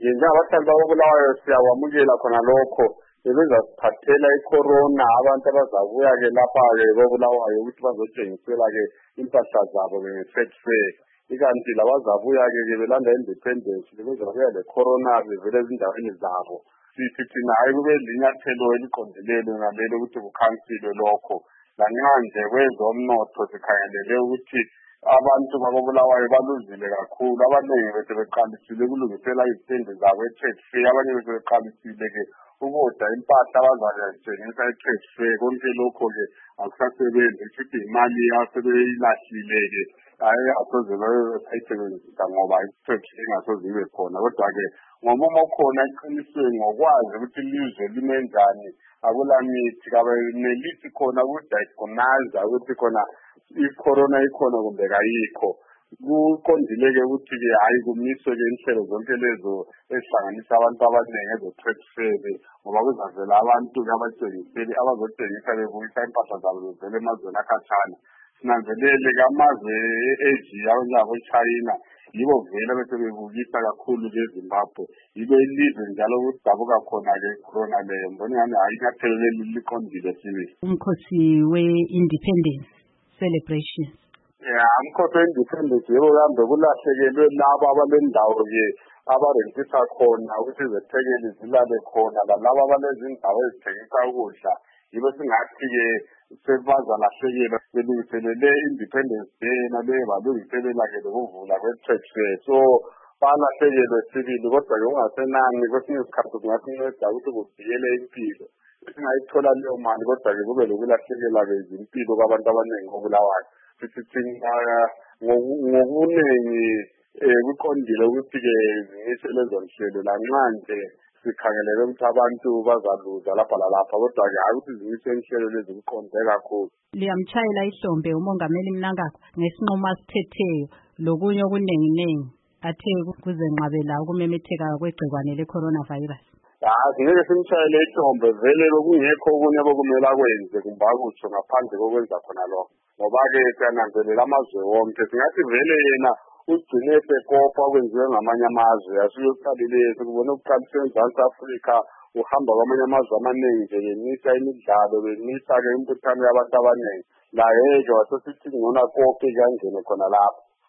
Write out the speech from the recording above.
njengabahlambi ababulawayo siyawamukela khona lokho bezasiphathela icorona abantu abazabuya-ke lapha-ke babulawayo ukuthi bazotshengisela-ke impahla zabo nge-trade fair. Ikanti labazabuya-ke belanda independence bezabuya le-corona bevele ezindaweni zabo. Sithi thina hayi kube linyathelo eliqondilelo ngalelo ukuthi kukhansilwe lokho. Lanxa nje kwezomnotho sikhangelele ukuthi abantu babulawayo baluzile kakhulu. Abaningi bese beqalisile ukulungisela izitende zabo e-trade fair. Abanye bese beqalisile-ke ukuda impahla abazayitshengisa e-trade fair. Konke lokho-ke akusasebenzi futhi imali yasebeyilahlile-ke hayi asoze bayisebenzisa ngoba i-trade fair ingasoze ibe khona. Kodwa-ke ngomumo okhona eqinisweni ngokwazi ukuthi ilizwe lime njani akulamithi kabenelisi khona ukudiagnose ukuthi khona i-corona ikhona kumbe kayikho. Kuqondile-ke ukuthi-ke hayi kumiswe-ke inhlelo zonke lezo ezihlanganisa abantu abaningi ezo-trade fair ngoba kuzavela abantu-ke abazotshengisa bebuyisa impahla zabo bevela emazweni akhatshana. Sinanzelele-ke amazwe e-Asia njengabo-China yibo vele bese bebukisa kakhulu-ke eZimbabwe. Yibo ilizwe njalo ukudabuka khona-ke i-corona leyo. Mbona ingani hayi inyathelo leli liqondile sibili. Umkhosi we-Independence Celebration. Umkhosi we-Independence yebo kambe kulahlekelwe labo abalendawo-ke abarentisa khona ukuthi izethekeli zilale khona lalabo abalezindawo ezithengisa ukudla. Yibo singathi-ke sebazalahlekelwa belungiselele Independence Day naleyo balungiselela-ke lokuvula kwe-trade fair. So balahlekelwe sibili kodwa-ke ungasenani kwesinye isikhathi kungasinceda ukuthi kuvikele impilo. Singayithola leyo mali kodwa-ke kube lokulahlekelwa-ke izimpilo kwabantu abaningi obulawayo. Sithi ngokuningi kuqondile ukuthi-ke zimiswe lezo nhlelo lanxa nje sikhangelele ukuthi abantu bazaluza lapha lalapha kodwa-ke hayi ukuthi zimiswe inhlelo lezi kuqonde kakhulu. Liyamtshayela ihlombe umongameli Mnangagwa ngesinqumo asithetheyo lokunye okuningi athe kuzenqabela ukumemetheka kwegcikwane le-coronavirus. Ngeke simtshayele ihlombe vele bekungekho okunye bokumele akwenze kumbe akutsho ngaphandle kokwenza khona lokho. Ngoba-ke siyananzelela amazwe wonke singathi vele yena ugcine sekopa okwenziwe ngamanye amazwe. Asiyocalile sikubona ukuqaliswa eMzantsi Afrika uhamba kwamanye amazwe amaningi nje bemisa imidlalo bemisa-ke imbuthano yabantu abaningi. La-ke wasesithi ngcono akope kangene khona lapho.